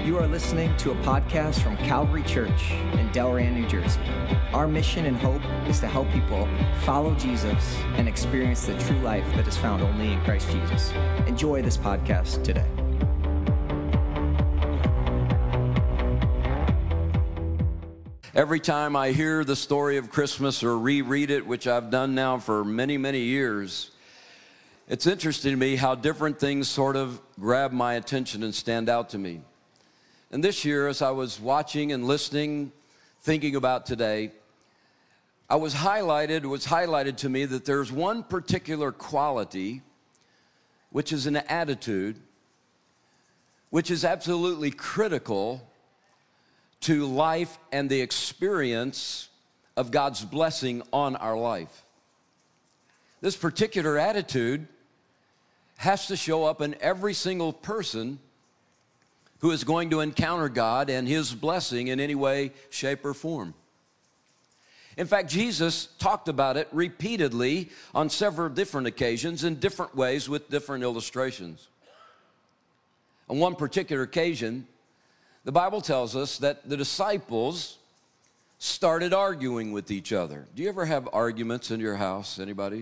You are listening to a podcast from Calvary Church in Delran, New Jersey. Our mission and hope is to help people follow Jesus and experience the true life that is found only in Christ Jesus. Enjoy this podcast today. Every time I hear the story of Christmas or reread it, which I've done now for many, many years, it's interesting to me how different things sort of grab my attention and stand out to me. And this year, as I was watching and listening, thinking about today, it was highlighted to me that there's one particular quality, which is an attitude, which is absolutely critical to life and the experience of God's blessing on our life. This particular attitude has to show up in every single person who is going to encounter God and His blessing in any way, shape, or form. In fact, Jesus talked about it repeatedly on several different occasions in different ways with different illustrations. On one particular occasion, the Bible tells us that the disciples started arguing with each other. Do you ever have arguments in your house? Anybody?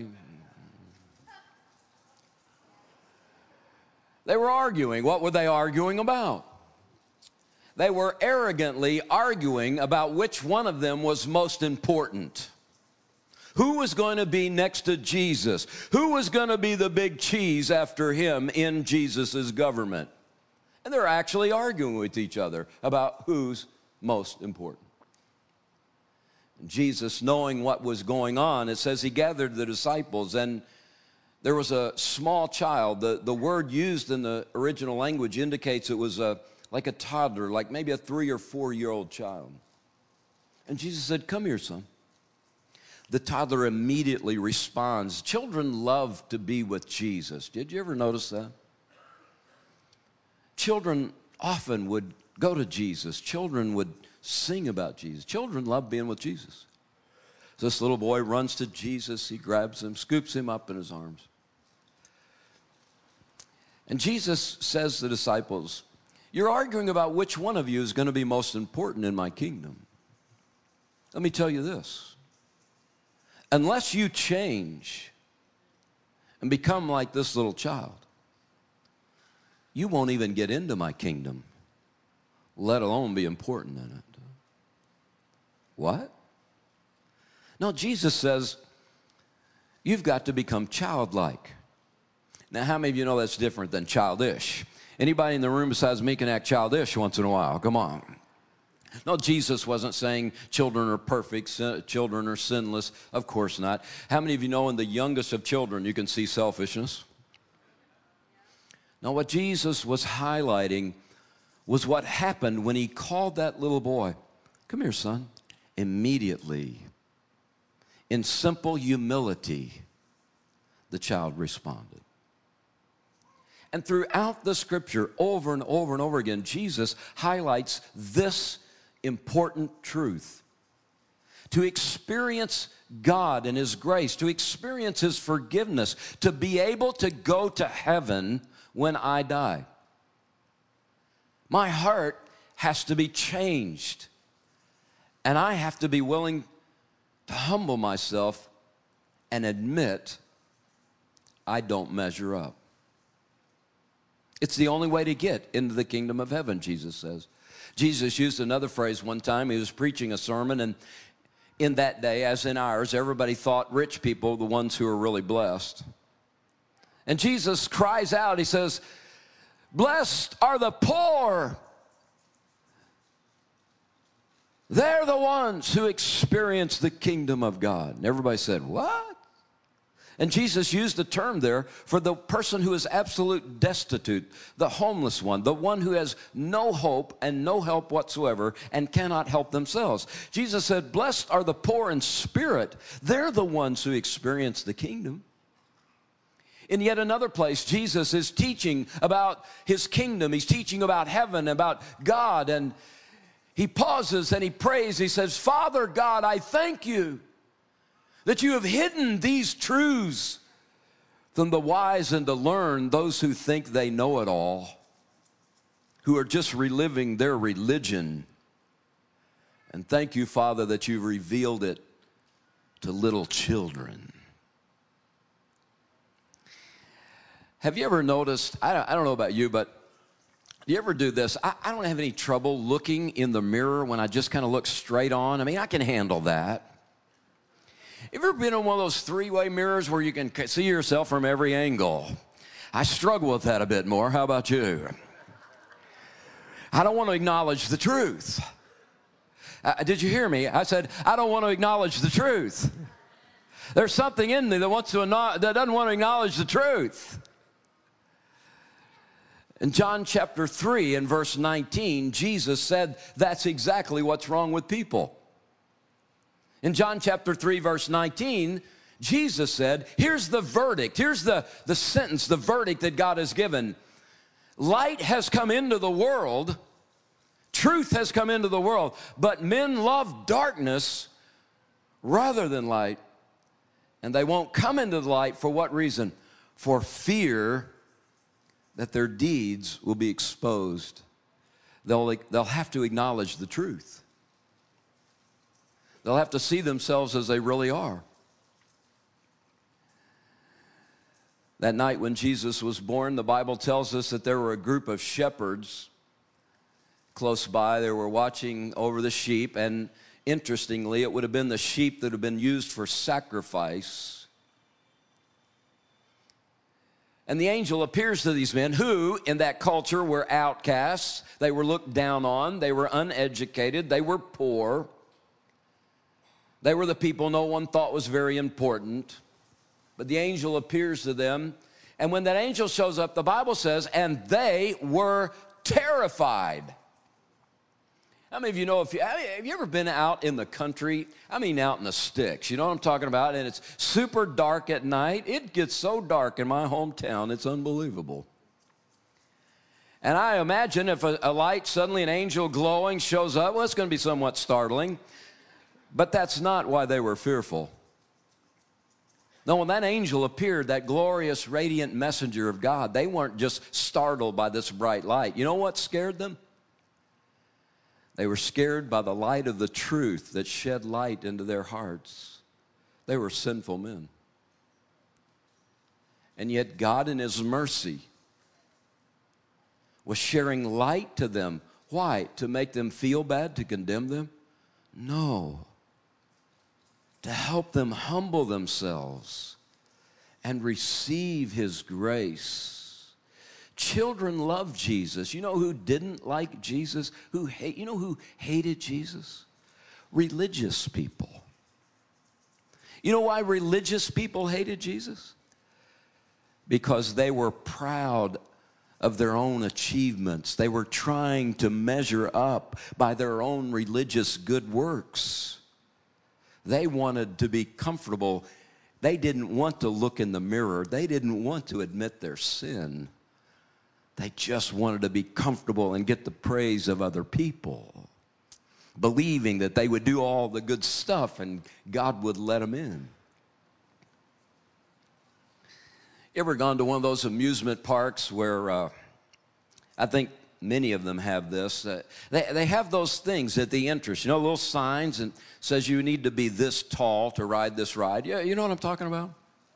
They were arguing. What were they arguing about? They were arrogantly arguing about which one of them was most important. Who was going to be next to Jesus? Who was going to be the big cheese after him in Jesus' government? And they're actually arguing with each other about who's most important. And Jesus, knowing what was going on, it says he gathered the disciples, and there was a small child. The word used in the original language indicates it was like a toddler, like maybe a 3 or 4 year old child. And Jesus said, "Come here, son." The toddler immediately responds. Children love to be with Jesus. Did you ever notice that? Children often would go to Jesus. Children would sing about Jesus. Children love being with Jesus. So this little boy runs to Jesus. He grabs him, scoops him up in his arms. And Jesus says to the disciples, "You're arguing about which one of you is going to be most important in my kingdom. Let me tell you this. Unless you change and become like this little child, you won't even get into my kingdom, let alone be important in it." What? No, Jesus says, you've got to become childlike. Now, how many of you know that's different than childish? Anybody in the room besides me can act childish once in a while. Come on. No, Jesus wasn't saying children are perfect, children are sinless. Of course not. How many of you know in the youngest of children you can see selfishness? Now, what Jesus was highlighting was what happened when he called that little boy. "Come here, son." Immediately, in simple humility, the child responded. And throughout the scripture, over and over and over again, Jesus highlights this important truth. To experience God and His grace, to experience His forgiveness, to be able to go to heaven when I die, my heart has to be changed. And I have to be willing to humble myself and admit I don't measure up. It's the only way to get into the kingdom of heaven, Jesus says. Jesus used another phrase one time. He was preaching a sermon, and in that day, as in ours, everybody thought rich people were the ones who were really blessed. And Jesus cries out, he says, "Blessed are the poor. They're the ones who experience the kingdom of God." And everybody said, "What?" And Jesus used the term there for the person who is absolute destitute, the homeless one, the one who has no hope and no help whatsoever and cannot help themselves. Jesus said, "Blessed are the poor in spirit. They're the ones who experience the kingdom." In yet another place, Jesus is teaching about His kingdom. He's teaching about heaven, about God, and He pauses and He prays. He says, "Father God, I thank you that you have hidden these truths from the wise and to learn those who think they know it all, who are just reliving their religion. And thank you, Father, that you've revealed it to little children. Have you ever noticed, I don't know about you, but do you ever do this? I don't have any trouble looking in the mirror when I just kind of look straight on. I mean, I can handle that. Have you ever been in one of those three-way mirrors where you can see yourself from every angle? I struggle with that a bit more. How about you? I don't want to acknowledge the truth. Did you hear me? I said, I don't want to acknowledge the truth. There's something in me that doesn't want to acknowledge the truth. In John chapter 3 and verse 19, Jesus said that's exactly what's wrong with people. In John chapter 3 verse 19, Jesus said, here's the verdict, here's the sentence, the verdict that God has given. Light has come into the world, truth has come into the world, but men love darkness rather than light. And they won't come into the light for what reason? For fear that their deeds will be exposed. They'll have to acknowledge the truth. They'll have to see themselves as they really are. That night when Jesus was born, the Bible tells us that there were a group of shepherds close by. They were watching over the sheep, and interestingly, it would have been the sheep that had been used for sacrifice. And the angel appears to these men who, in that culture, were outcasts. They were looked down on. They were uneducated. They were poor. They were the people no one thought was very important. But the angel appears to them. And when that angel shows up, the Bible says, and they were terrified. How many of you know, have you ever been out in the country? I mean, out in the sticks. You know what I'm talking about? And it's super dark at night. It gets so dark in my hometown, it's unbelievable. And I imagine if a light, suddenly an angel glowing shows up, well, it's going to be somewhat startling. But that's not why they were fearful. No, when that angel appeared, that glorious, radiant messenger of God, they weren't just startled by this bright light. You know what scared them? They were scared by the light of the truth that shed light into their hearts. They were sinful men. And yet God in His mercy was sharing light to them. Why? To make them feel bad, to condemn them? No. To help them humble themselves and receive His grace. Children love Jesus. You know who didn't like Jesus? You know who hated Jesus? Religious people. You know why religious people hated Jesus? Because they were proud of their own achievements. They were trying to measure up by their own religious good works. They wanted to be comfortable. They didn't want to look in the mirror. They didn't want to admit their sin. They just wanted to be comfortable and get the praise of other people, believing that they would do all the good stuff and God would let them in. You ever gone to one of those amusement parks where I think many of them have this. They have those things at the entrance, you know, little signs and says you need to be this tall to ride this ride. Yeah, you know what I'm talking about?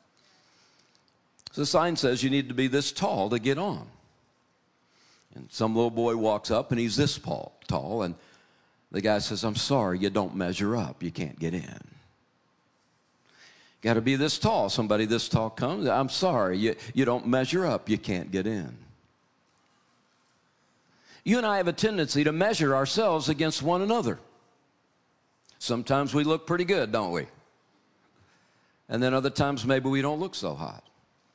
So the sign says you need to be this tall to get on. And some little boy walks up and he's this tall, and the guy says, I'm sorry, you don't measure up. You can't get in. Got to be this tall. Somebody this tall comes. I'm sorry, you don't measure up. You can't get in. You and I have a tendency to measure ourselves against one another. Sometimes we look pretty good, don't we? And then other times maybe we don't look so hot.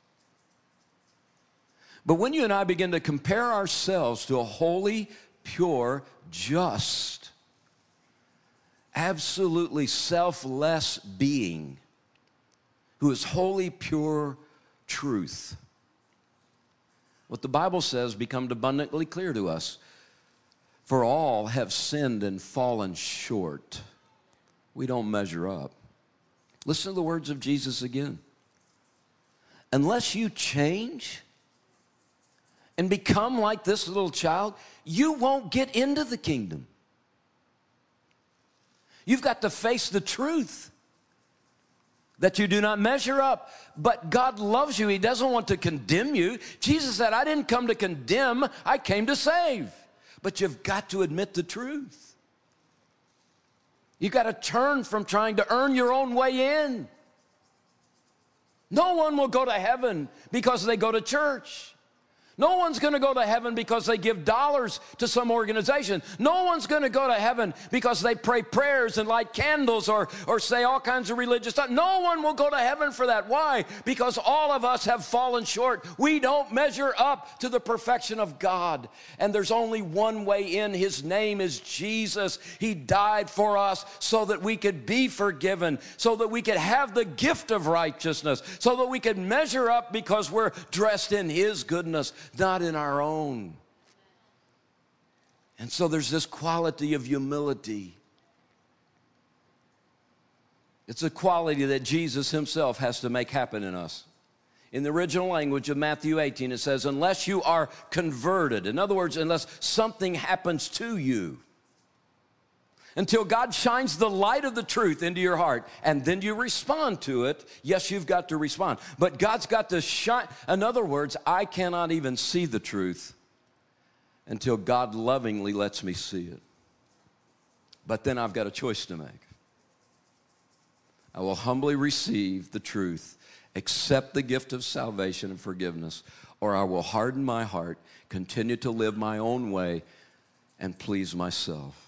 But when you and I begin to compare ourselves to a holy, pure, just, absolutely selfless being who is holy, pure truth, what the Bible says becomes abundantly clear to us. For all have sinned and fallen short. We don't measure up. Listen to the words of Jesus again. Unless you change and become like this little child, you won't get into the kingdom. You've got to face the truth that you do not measure up. But God loves you. He doesn't want to condemn you. Jesus said, I didn't come to condemn, I came to save. But you've got to admit the truth. You've got to turn from trying to earn your own way in. No one will go to heaven because they go to church. No one's going to go to heaven because they give dollars to some organization. No one's going to go to heaven because they pray prayers and light candles or say all kinds of religious stuff. No one will go to heaven for that. Why? Because all of us have fallen short. We don't measure up to the perfection of God. And there's only one way in. His name is Jesus. He died for us so that we could be forgiven, so that we could have the gift of righteousness, so that we could measure up because we're dressed in His goodness, not in our own. And so there's this quality of humility. It's a quality that Jesus Himself has to make happen in us. In the original language of Matthew 18, it says, unless you are converted. In other words, unless something happens to you. Until God shines the light of the truth into your heart, and then you respond to it. Yes, you've got to respond. But God's got to shine. In other words, I cannot even see the truth until God lovingly lets me see it. But then I've got a choice to make. I will humbly receive the truth, accept the gift of salvation and forgiveness, or I will harden my heart, continue to live my own way, and please myself.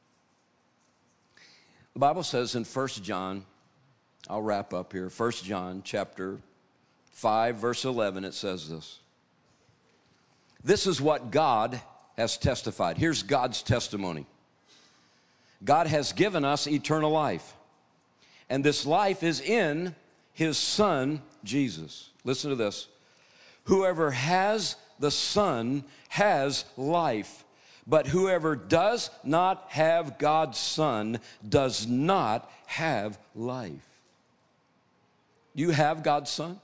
The Bible says in 1 John, I'll wrap up here, 1 John chapter 5, verse 11, it says this. This is what God has testified. Here's God's testimony. God has given us eternal life, and this life is in His Son, Jesus. Listen to this. Whoever has the Son has life. But whoever does not have God's Son does not have life. You have God's Son?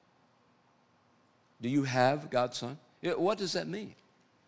Do you have God's Son? What does that mean?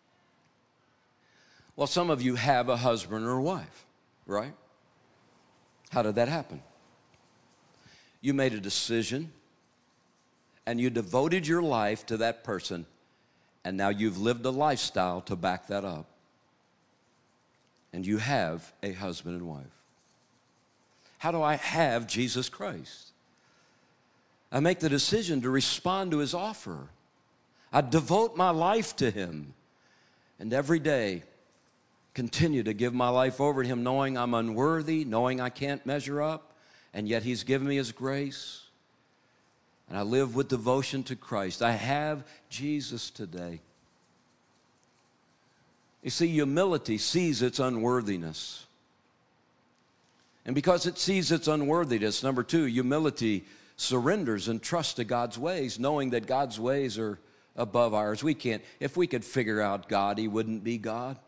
Well, some of you have a husband or a wife, right? How did that happen? You made a decision and you devoted your life to that person, and now you've lived a lifestyle to back that up. And you have a husband and wife. How do I have Jesus Christ? I make the decision to respond to His offer. I devote my life to Him. And every day, continue to give my life over to Him, knowing I'm unworthy, knowing I can't measure up, and yet He's given me His grace. And I live with devotion to Christ. I have Jesus today. You see, humility sees its unworthiness. And because it sees its unworthiness, number two, humility surrenders and trusts to God's ways, knowing that God's ways are above ours. If we could figure out God, He wouldn't be God.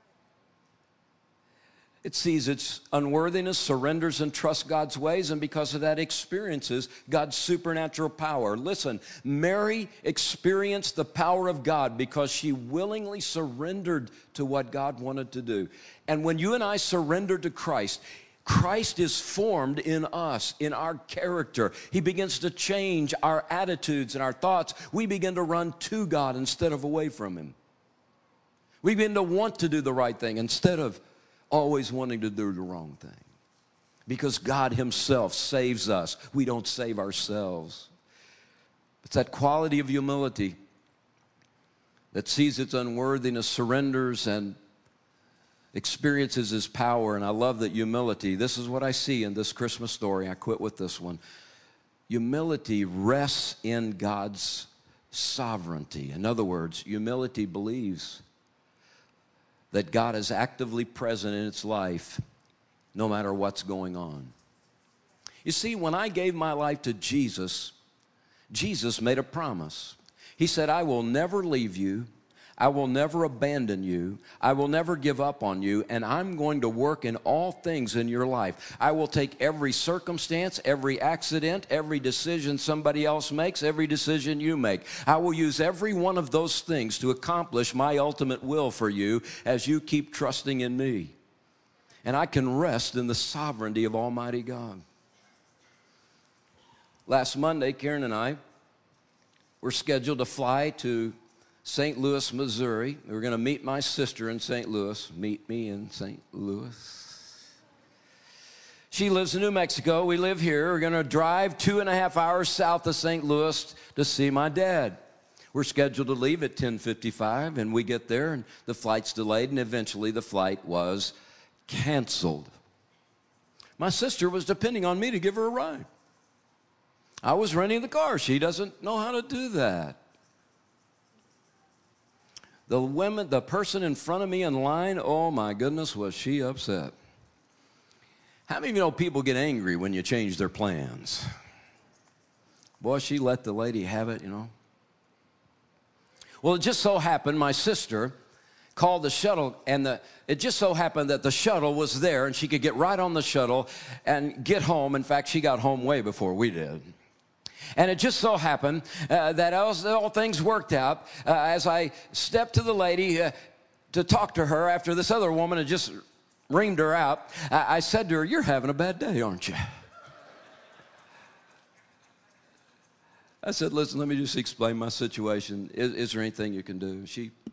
It sees its unworthiness, surrenders and trusts God's ways, and because of that experiences God's supernatural power. Listen, Mary experienced the power of God because she willingly surrendered to what God wanted to do. And when you and I surrender to Christ, Christ is formed in us, in our character. He begins to change our attitudes and our thoughts. We begin to run to God instead of away from Him. We begin to want to do the right thing instead of always wanting to do the wrong thing. Because God Himself saves us. We don't save ourselves. It's that quality of humility that sees its unworthiness, surrenders, and experiences His power. And I love that humility, this is what I see in this Christmas story. I quit with this one. Humility rests in God's sovereignty. In other words, humility believes that God is actively present in its life no matter what's going on. You see, when I gave my life to Jesus, Jesus made a promise. He said, I will never leave you. I will never abandon you. I will never give up on you, and I'm going to work in all things in your life. I will take every circumstance, every accident, every decision somebody else makes, every decision you make. I will use every one of those things to accomplish my ultimate will for you as you keep trusting in me. And I can rest in the sovereignty of Almighty God. Last Monday, Karen and I were scheduled to fly to St. Louis, Missouri. We were going to meet my sister in St. Louis. Meet me in St. Louis. She lives in New Mexico. We live here. We're going to drive 2.5 hours south of St. Louis to see my dad. We're scheduled to leave at 10:55, and we get there, and the flight's delayed, and eventually the flight was canceled. My sister was depending on me to give her a ride. I was renting the car. She doesn't know how to do that. The person in front of me in line, oh my goodness, was she upset. How many of you know people get angry when you change their plans? Boy, she let the lady have it, you know. Well, it just so happened my sister called the shuttle, and it just so happened that the shuttle was there, and she could get right on the shuttle and get home. In fact, she got home way before we did. And it just so happened that all things worked out. As I stepped to the lady to talk to her after this other woman had just reamed her out, I said to her, "You're having a bad day, aren't you?" I said, "Listen, let me just explain my situation. Is there anything you can do?"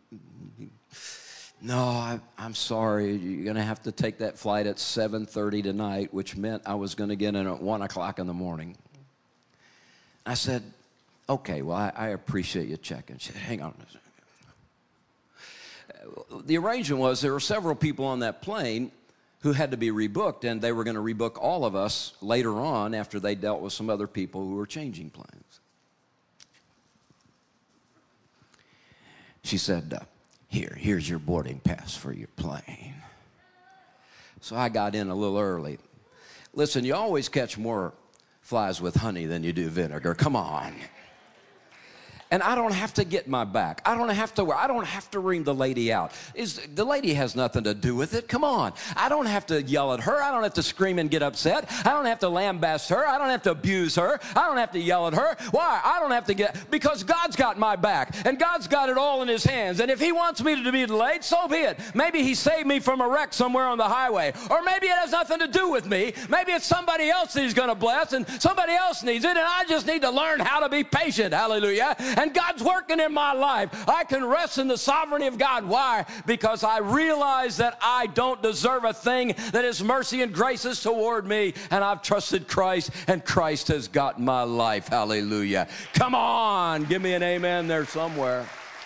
No, I'm sorry. You're going to have to take that flight at 7:30 tonight, which meant I was going to get in at 1 o'clock in the morning. I said, "Okay, well, I appreciate you checking." She said, "Hang on a second." The arrangement was there were several people on that plane who had to be rebooked, and they were going to rebook all of us later on after they dealt with some other people who were changing planes. She said, here's your boarding pass for your plane. So I got in a little early. Listen, you always catch more flies with honey than you do vinegar. Come on. And I don't have to get my back. I don't have to ream the lady out. The lady has nothing to do with it. Come on. I don't have to yell at her. I don't have to scream and get upset. I don't have to lambaste her. I don't have to abuse her. I don't have to yell at her. Why? I don't have to because God's got my back, and God's got it all in his hands. And if he wants me to be delayed, so be it. Maybe he saved me from a wreck somewhere on the highway. Or maybe it has nothing to do with me. Maybe it's somebody else that he's going to bless, and somebody else needs it, and I just need to learn how to be patient. Hallelujah. And God's working in my life. I can rest in the sovereignty of God. Why? Because I realize that I don't deserve a thing, that his mercy and grace is toward me, and I've trusted Christ, and Christ has got my life. Hallelujah. Come on, give me an amen there somewhere.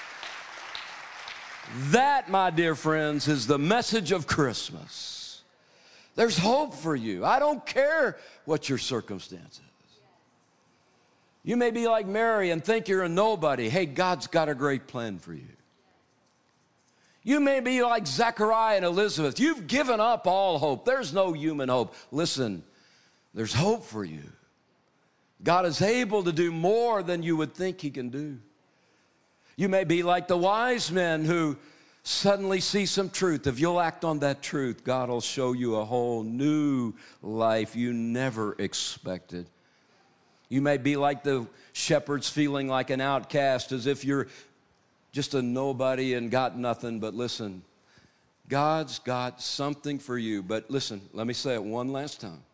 That, my dear friends, is the message of Christmas. There's hope for you. I don't care what your circumstances. You may be like Mary and think you're a nobody. Hey, God's got a great plan for you. You may be like Zechariah and Elizabeth. You've given up all hope. There's no human hope. Listen, there's hope for you. God is able to do more than you would think he can do. You may be like the wise men who suddenly see some truth. If you'll act on that truth, God will show you a whole new life you never expected. You may be like the shepherds feeling like an outcast, as if you're just a nobody and got nothing. But listen, God's got something for you. But listen, let me say it one last time.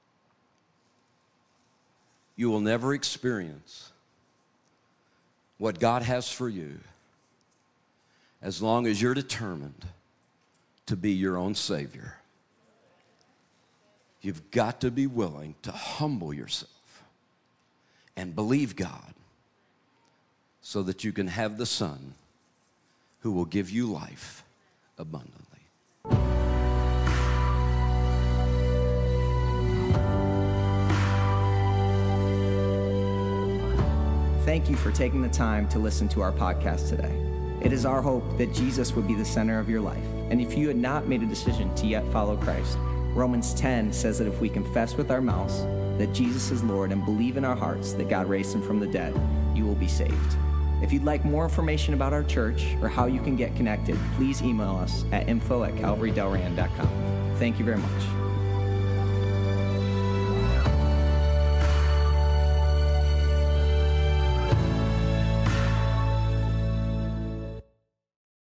You will never experience what God has for you as long as you're determined to be your own Savior. You've got to be willing to humble yourself and believe God so that you can have the Son who will give you life abundantly. Thank you for taking the time to listen to our podcast today. It is our hope that Jesus would be the center of your life. And if you had not made a decision to yet follow Christ, Romans 10 says that if we confess with our mouths that Jesus is Lord and believe in our hearts that God raised him from the dead, you will be saved. If you'd like more information about our church or how you can get connected, please email us at info@calvarydelran.com. Thank you very much.